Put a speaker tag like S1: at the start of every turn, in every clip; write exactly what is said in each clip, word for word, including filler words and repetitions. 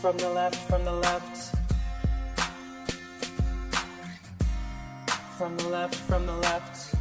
S1: from the left, from the left. From the left, from the left.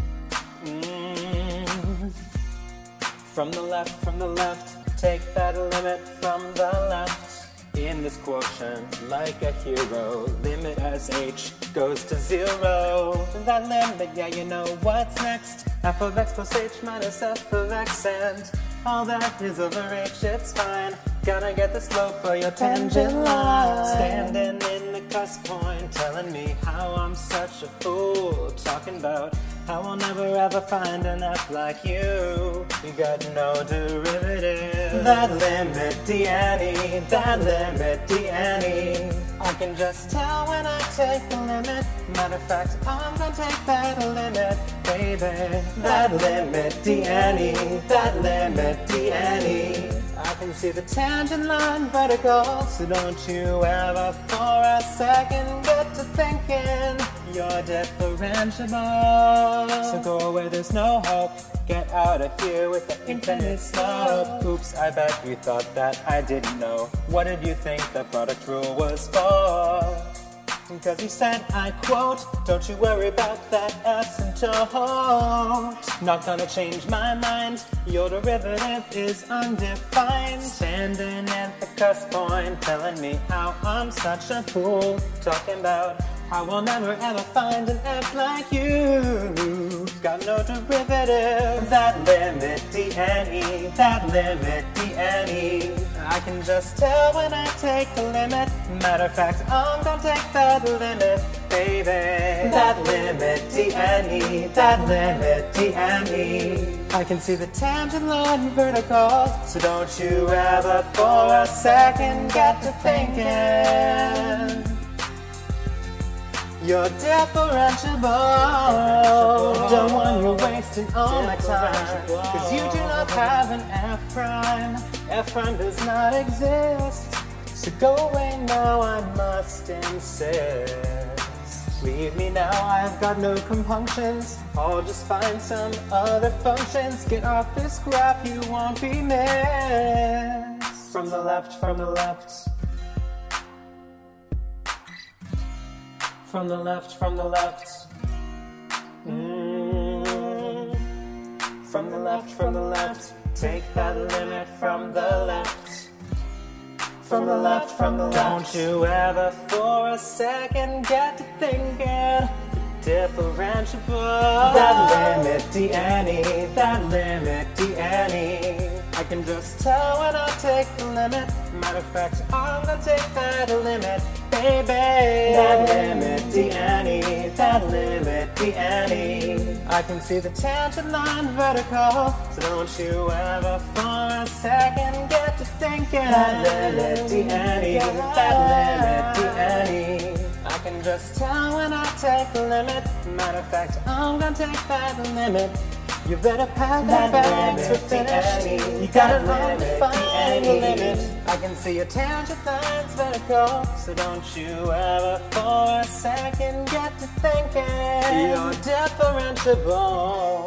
S1: Mm. From the left, from the left. Take that limit from the left. In this quotient, like a hero, limit as h goes to zero. That limit, yeah, you know what's next. F of x plus h minus f of x, and all that is over h, it's fine. Gotta get the slope of your tangent line. Standing in the cusp point, telling me how I'm such a fool. Talking about how I'll never ever find an f like you. You got no derivative. That limit, d any, that limit, d any. I can just tell when I take the limit. Matter of fact, I'm gonna take that limit, baby. That limit, d any, that limit, d any. I can see the tangent line vertical, so don't you ever for a second get to thinking you're differentiable. So go away, there's no hope. Get out of here with the infinite slope. Oops, I bet you thought that I didn't know. What did you think the product rule was for? Because you said, I quote, don't you worry about that asymptote. Not gonna change my mind, your derivative is undefined. Standing at the cusp point, telling me how I'm such a fool. Talking about how I'll never ever find an f like you. Got no derivative. That limit, d any, that limit, d any. I can just tell when I take the limit. Matter of fact, I'm gonna take that limit, baby. That limit, d any, that limit, d any. I can see the tangent line vertical, so don't you ever for a second get to thinking you're differentiable. Don't want you wasting all my time, cause you do not have an f prime. F prime does not exist, so go away now, I must insist. Leave me now, I've got no compunctions. I'll just find some other functions. Get off this graph, you won't be missed. From the left, from the left. From the left, from the left. Mm. From the left, from the left. Take that limit from the left. From the left, from the left. Don't you ever for a second get to thinking differentiable. That limit, d any, that limit, d any. I can just tell when I take the limit. Matter of fact, I'm gonna take that limit, baby. That limit, d any, that limit, d any. I can see the tangent line vertical, so don't you ever for a second get to thinking that limit, d any, that limit, d any. I can just tell when I take the limit. Matter of fact, I'm gonna take that limit. You better pack that bags, we're finished. You got an undefined limit. I can see your tangent lines vertical, so don't you ever for a second get to thinking you're differentiable.